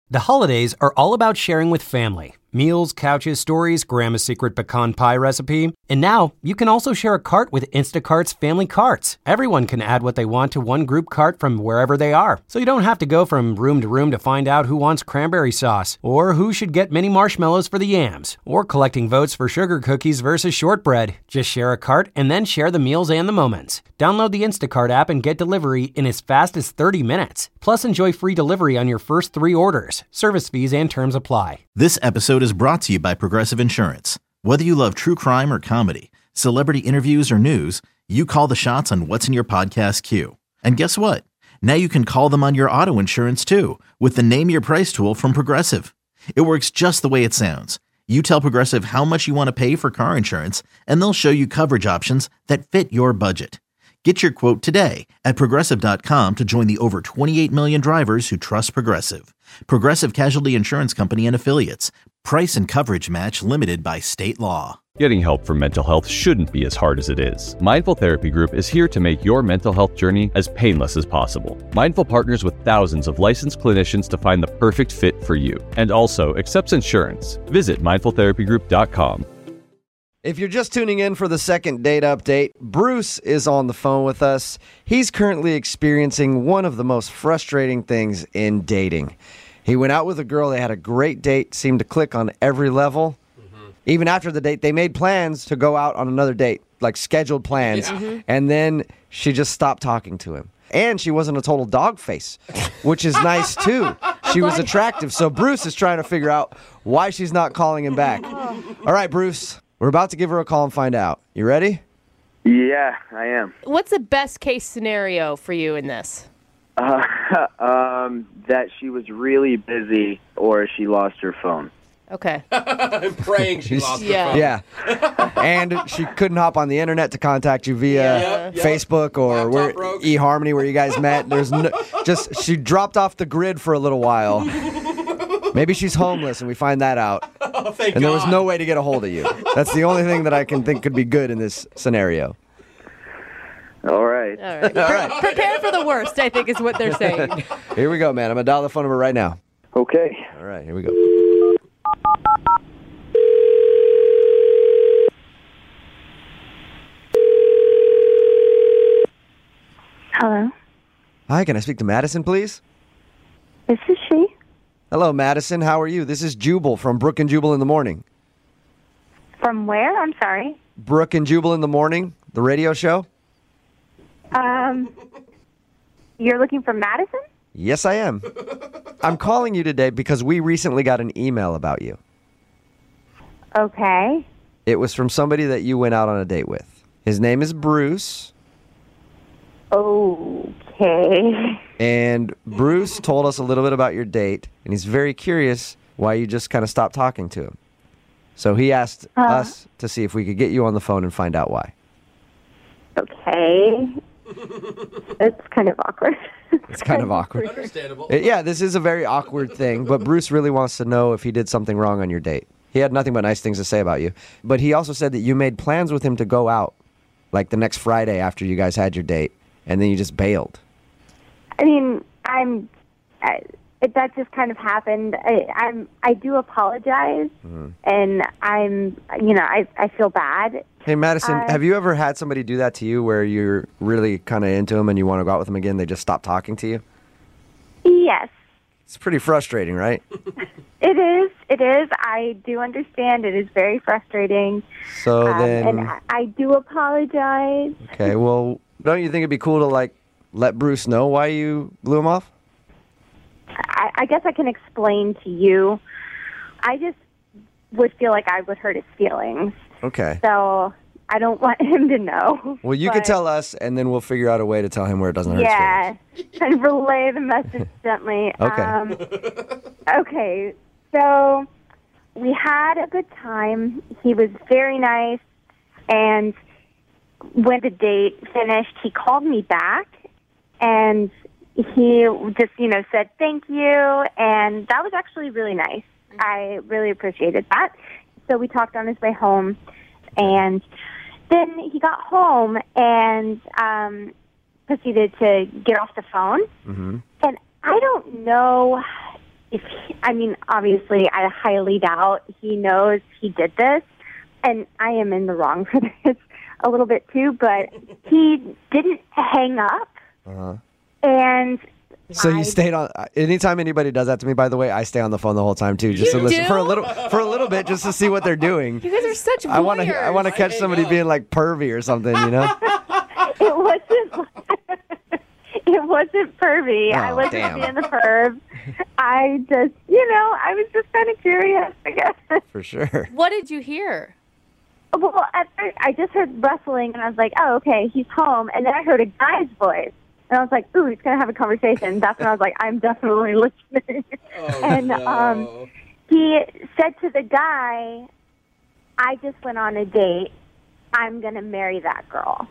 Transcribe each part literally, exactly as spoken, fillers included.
The holidays are all about sharing with family. Meals, couches, stories, Grandma's secret pecan pie recipe. And now, you can also share a cart with Instacart's Family Carts. Everyone can add what they want to one group cart from wherever they are. So you don't have to go from room to room to find out who wants cranberry sauce, or who should get mini marshmallows for the yams, or collecting votes for sugar cookies versus shortbread. Just share a cart and then share the meals and the moments. Download the Instacart app and get delivery in as fast as thirty minutes. Plus, enjoy free delivery on your first three orders. Service fees and terms apply. This episode is brought to you by Progressive Insurance. Whether you love true crime or comedy, celebrity interviews or news, you call the shots on what's in your podcast queue. And guess what? Now you can call them on your auto insurance too with the Name Your Price tool from Progressive. It works just the way it sounds. You tell Progressive how much you want to pay for car insurance, and they'll show you coverage options that fit your budget. Get your quote today at Progressive dot com to join the over twenty-eight million drivers who trust Progressive. Progressive Casualty Insurance Company and Affiliates. Price and coverage match limited by state law. Getting help for mental health shouldn't be as hard as it is. Mindful Therapy Group is here to make your mental health journey as painless as possible. Mindful partners with thousands of licensed clinicians to find the perfect fit for you, and also accepts insurance. Visit mindful therapy group dot com. If you're just tuning in for the second date update, Bruce is on the phone with us. He's currently experiencing one of the most frustrating things in dating. He went out with a girl, they had a great date, seemed to click on every level. Mm-hmm. Even after the date, they made plans to go out on another date, like scheduled plans, yeah. mm-hmm. and then she just stopped talking to him. And she wasn't a total dog face, which is nice too. She was attractive, so Bruce is trying to figure out why she's not calling him back. All right, Bruce. We're about to give her a call and find out. You ready? Yeah, I am. What's the best case scenario for you in this? Uh, um, that she was really busy or she lost her phone. Okay. I'm praying she lost yeah. her phone. Yeah. And she couldn't hop on the internet to contact you via yeah. Facebook or where, eHarmony where you guys met. There's no, just she dropped off the grid for a little while. Maybe she's homeless and we find that out. Oh, thank and there God. was no way to get a hold of you. That's the only thing that I can think could be good in this scenario. All right. All right. Pre- All right. Prepare for the worst, I think is what they're saying. Here we go, man. I'm going to dial the phone number right now. Okay. All right, here we go. Hello. Hi, can I speak to Madison, please? This is she. Hello, Madison. How are you? This is Jubal from Brook and Jubal in the Morning. From where? I'm sorry. Brook and Jubal in the Morning, the radio show? Um, you're looking for Madison? Yes, I am. I'm calling you today because we recently got an email about you. Okay. It was from somebody that you went out on a date with. His name is Bruce. Okay. And Bruce told us a little bit about your date, and he's very curious why you just kind of stopped talking to him. So he asked uh, us to see if we could get you on the phone and find out why. Okay. It's kind of awkward. It's kind of awkward. Understandable. It, yeah, this is a very awkward thing, but Bruce really wants to know if he did something wrong on your date. He had nothing but nice things to say about you. But he also said that you made plans with him to go out, like the next Friday after you guys had your date, and then you just bailed. I mean, I'm. I, it, that just kind of happened. I, I'm. I do apologize, mm-hmm. and I'm. You know, I. I feel bad. Hey, Madison, uh, have you ever had somebody do that to you, where you're really kind of into them and you want to go out with them again? They just stop talking to you. Yes. It's pretty frustrating, right? It is. It is. I do understand. It is very frustrating. So um, then, and I, I do apologize. Okay. Well, don't you think it'd be cool to like let Bruce know why you blew him off? I, I guess I can explain to you. I just would feel like I would hurt his feelings. Okay. So I don't want him to know. Well, you but, can tell us, and then we'll figure out a way to tell him where it doesn't hurt yeah, his feelings. and relay the message gently. Okay. Um, okay. So we had a good time. He was very nice, and when the date finished, he called me back, and he just, you know, said thank you, and that was actually really nice. I really appreciated that. So we talked on his way home, and then he got home and um, proceeded to get off the phone. Mm-hmm. And I don't know if he, I mean, obviously, I highly doubt he knows he did this, and I am in the wrong for this a little bit too, but he didn't hang up, Uh-huh. and So you I- stayed on. Anytime anybody does that to me, by the way, I stay on the phone the whole time too, just You to listen do? for a little, for a little bit, just to see what they're doing. You guys are such voyeurs. I want to, I want to catch hang somebody up. being like pervy or something, you know? it wasn't. It wasn't pervy. I Oh, wasn't damn. being the perv. I just, you know, I was just kind of curious, I guess. For sure. What did you hear? Well, at first, I just heard rustling, and I was like, oh, okay, he's home. And then I heard a guy's voice. And I was like, ooh, he's going to have a conversation. That's when I was like, I'm definitely listening. Oh, and no. um, he said to the guy, I just went on a date. I'm going to marry that girl.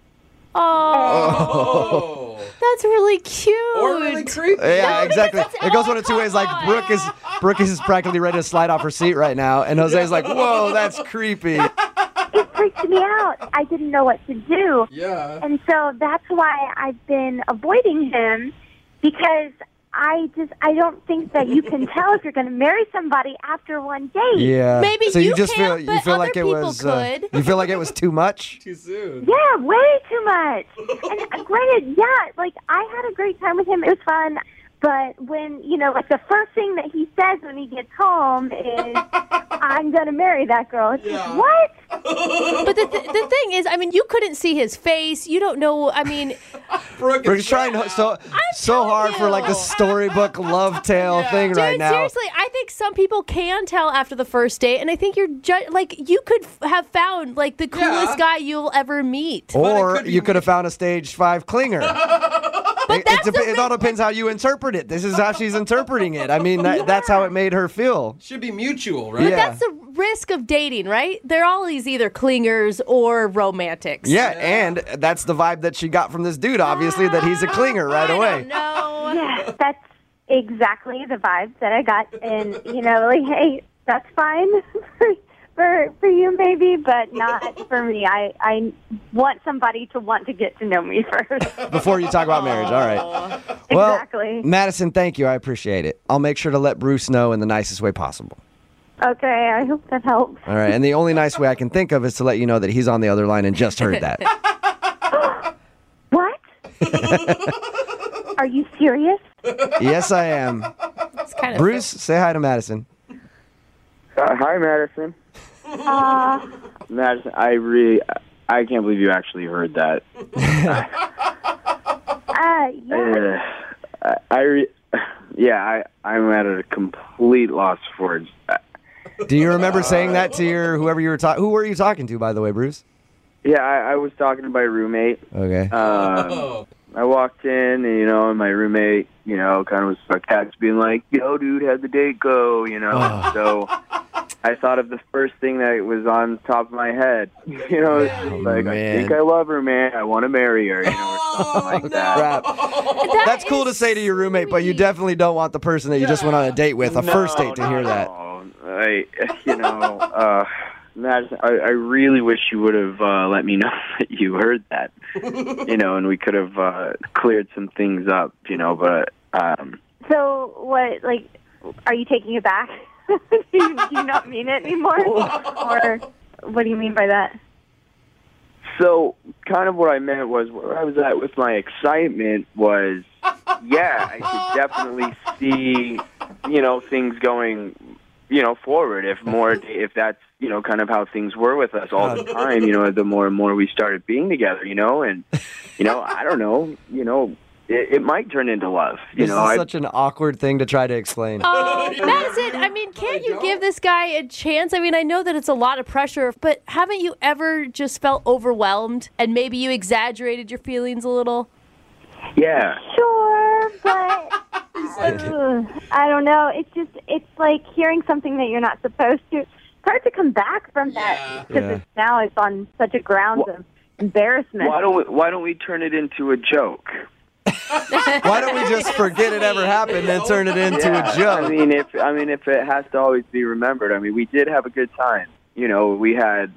Oh, Oh. that's really cute. Or really creepy. Yeah, No, exactly. because that's- It goes oh, one of two ways. Like come Brooke is, Brooke is practically ready to slide off her seat right now, and Jose's like, "Whoa, that's creepy." It freaked me out. I didn't know what to do. Yeah. And so that's why I've been avoiding him, because I just I don't think that you can tell if you're going to marry somebody after one date. Yeah. Maybe so you, you just can't, feel you but feel other like it people was uh, could. you feel like it was too much. Too soon. Yeah, way too much. And uh, granted, yeah, like I had a great time with him. It was fun. But when, you know, like the first thing that he says when he gets home is, I'm going to marry that girl. It's Yeah. like, what? But the, th- the thing is, I mean, you couldn't see his face. You don't know. I mean, Brooke is Brooke's trying freaked so out. so telling hard for like you. the storybook love tale thing dude, right now. seriously, I think some people can tell after the first date, and I think you're ju- like you could f- have found like the coolest Yeah. guy you'll ever meet. But it Or could be you could have found a stage five clinger. But it, that's it, the dep- it all depends how you interpret it. This is how she's interpreting it. I mean, that, that's how it made her feel. Should be mutual, right? Yeah. That's the risk of dating, right? They're always either clingers or romantics. Yeah, and that's the vibe that she got from this dude, obviously, that he's a clinger right away. No. Yeah, that's exactly the vibe that I got. And, you know, like, hey, that's fine for, for, for you maybe, but not for me. I, I want somebody to want to get to know me first. Before you talk about marriage, all right. Well, Exactly. Madison, thank you. I appreciate it. I'll make sure to let Bruce know in the nicest way possible. Okay, I hope that helps. All right, and the only nice way I can think of is to let you know that he's on the other line and just heard that. What? Are you serious? Yes, I am. It's kind of Bruce, say hi to Madison. Uh, hi, Madison. Uh, Madison, I really, I can't believe you actually heard that. uh, yeah. Uh, I, I re- yeah, I, I'm at a complete loss for words. Do you remember saying that to your whoever you were talking? Who were you talking to, by the way, Bruce? Yeah, I, I was talking to my roommate. Okay. Um, Oh. I walked in, and, you know, and my roommate, you know, kind of was sarcastic, being like, yo, dude, how'd the date go, you know? Oh. So I thought of the first thing that was on top of my head. You know, it's just like, man. I think I love her, man. I want to marry her, you know, or something like that. Crap. That's cool to say to your roommate, but you definitely don't want the person that you just went on a date with, a first date, to No, hear no, that. no. I, you know, uh, Madison, I, I really wish you would have uh, let me know that you heard that, you know, and we could have uh, cleared some things up, you know, but um, So, what, like, are you taking it back? do, you, do you not mean it anymore? Or what do you mean by that? so kind of what I meant was where I was at with my excitement was, yeah, I could definitely see, you know, things going, you know, forward if more, if that's, you know, kind of how things were with us all the time, you know, the more and more we started being together, you know, and, you know, I don't know, you know, it, it might turn into love, you This know. is I, such an awkward thing to try to explain. Oh, Madison, I mean, can't you give this guy a chance? I mean, I know that it's a lot of pressure, but haven't you ever just felt overwhelmed and maybe you exaggerated your feelings a little? yeah. Sure, but Ugh, I don't know. It's just, it's like hearing something that you're not supposed to. It's hard to come back from that because Yeah. it's, now it's on such a grounds Wh- of embarrassment. Why don't we, why don't we turn it into a joke? Why don't we just forget it ever happened and turn it into Yeah, a joke? I mean, if I mean, if it has to always be remembered, I mean, we did have a good time. You know, we had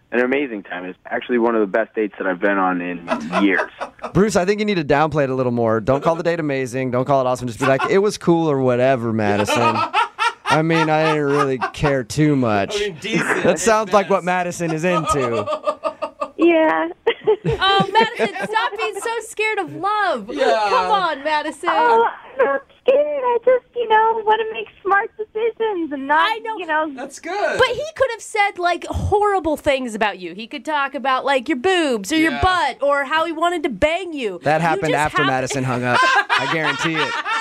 an amazing time. It's actually one of the best dates that I've been on in years. Bruce, I think you need to downplay it a little more. Don't call the date amazing. Don't call it awesome. Just be like, it was cool or whatever, Madison. I mean, I didn't really care too much. I mean, decent. That sounds like what Madison is into. Yeah. Oh, Madison, stop being so scared of love. Yeah. Come on, Madison. Oh, I'm not scared. I just, you know, want to make smart decisions and not, I know. you know. That's good. But he could have said, like, horrible things about you. He could talk about, like, your boobs or your Yeah. butt or how he wanted to bang you. That You happened just after have- Madison hung up. I guarantee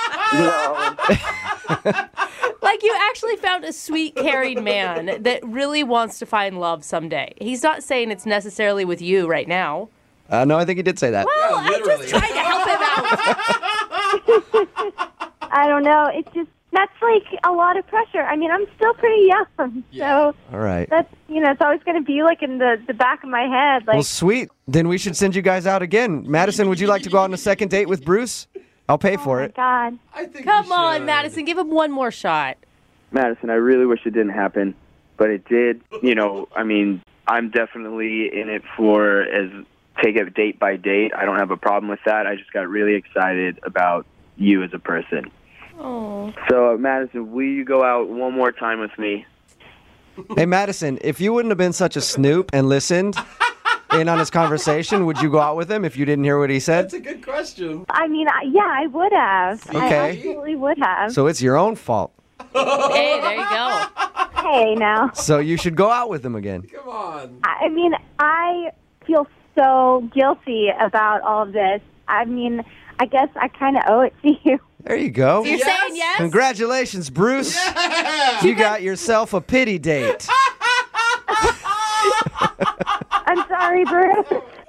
it. Like, you actually found a sweet, caring man that really wants to find love someday. He's not saying it's necessarily with you right now. Uh, no, I think he did say that. Well, Yeah, I'm literally. just trying to help him out. I don't know. It's just, that's like a lot of pressure. I mean, I'm still pretty young. So All right. that's, you know, it's always going to be like in the, the back of my head. Like, Well, sweet. Then we should send you guys out again. Madison, would you like to go on a second date with Bruce? I'll pay oh for my it. God. I think Come you on, should. Madison. Give him one more shot. Madison, I really wish it didn't happen, but it did. You know, I mean, I'm definitely in it for as take it date by date. I don't have a problem with that. I just got really excited about you as a person. Oh. So, Madison, will you go out one more time with me? Hey, Madison, if you wouldn't have been such a snoop and listened in on his conversation, would you go out with him if you didn't hear what he said? That's a good question. I mean, I, yeah, I would have. I Okay. absolutely would have. So it's your own fault. Hey, there you go. Hey, now. So you should go out with him again. Come on. I mean, I feel so guilty about all of this. I mean, I guess I kind of owe it to you. There you go. You're Yes. saying yes? Congratulations, Bruce. You got yourself a pity date. I'm sorry, Bruce.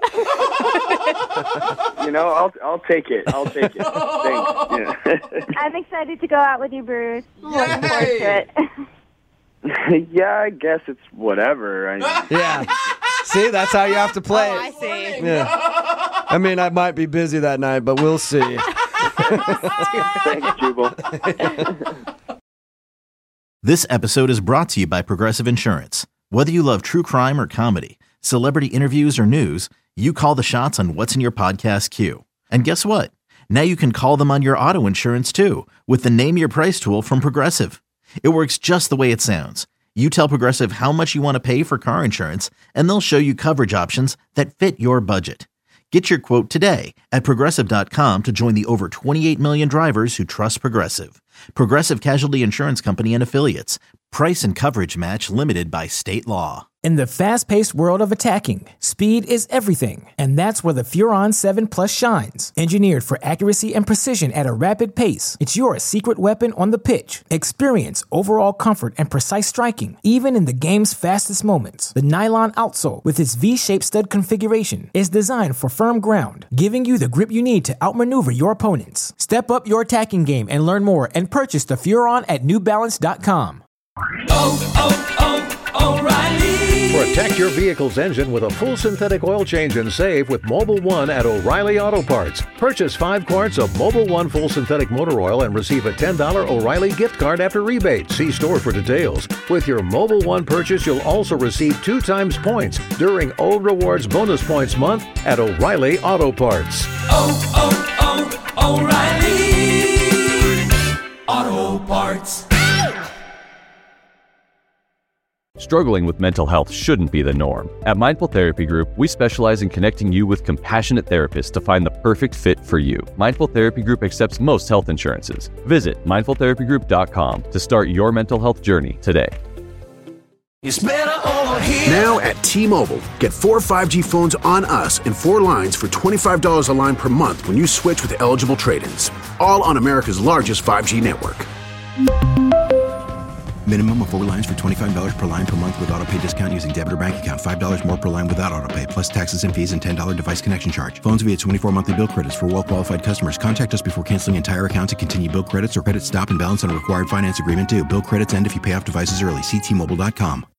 You know, I'll I'll take it. I'll take it. Thanks. Yeah. I'm excited to go out with you, Bruce. I'm looking forward to it. Yeah, I guess it's whatever. I, Yeah. See, that's how you have to play Oh, I it. see. Yeah. I mean, I might be busy that night, but we'll see. Thanks, Jubal. This episode is brought to you by Progressive Insurance. Whether you love true crime or comedy, celebrity interviews or news, you call the shots on what's in your podcast queue. And guess what? Now you can call them on your auto insurance too with the Name Your Price tool from Progressive. It works just the way it sounds. You tell Progressive how much you want to pay for car insurance, and they'll show you coverage options that fit your budget. Get your quote today at Progressive dot com to join the over twenty-eight million drivers who trust Progressive. Progressive Casualty Insurance Company and Affiliates. Price and coverage match limited by state law. In the fast-paced world of attacking, speed is everything, and that's where the Furon seven Plus shines. Engineered for accuracy and precision at a rapid pace, it's your secret weapon on the pitch. Experience overall comfort and precise striking, even in the game's fastest moments. The nylon outsole, with its V-shaped stud configuration, is designed for firm ground, giving you the grip you need to outmaneuver your opponents. Step up your attacking game and learn more and purchase the Furon at New Balance dot com. Oh, oh, oh, O'Reilly. Protect your vehicle's engine with a full synthetic oil change and save with Mobil one at O'Reilly Auto Parts. Purchase five quarts of Mobil one full synthetic motor oil and receive a ten dollars O'Reilly gift card after rebate. See store for details. With your Mobil one purchase, you'll also receive two times points during O Rewards Bonus Points Month at O'Reilly Auto Parts. Oh, oh, oh, O'Reilly Auto Parts. Struggling with mental health shouldn't be the norm. At Mindful Therapy Group, we specialize in connecting you with compassionate therapists to find the perfect fit for you. Mindful Therapy Group accepts most health insurances. Visit mindful therapy group dot com to start your mental health journey today. It's better over here. Now at T-Mobile, get four five G phones on us and four lines for twenty-five dollars a line per month when you switch with eligible trade-ins. All on America's largest five G network. Minimum of four lines for twenty-five dollars per line per month with auto pay discount using debit or bank account. five dollars more per line without auto pay, plus taxes and fees and ten dollars device connection charge. Phones via twenty-four monthly bill credits for well-qualified customers. Contact us before canceling entire account to continue bill credits or credit stop and balance on a required finance agreement due. Bill credits end if you pay off devices early. See T Mobile dot com.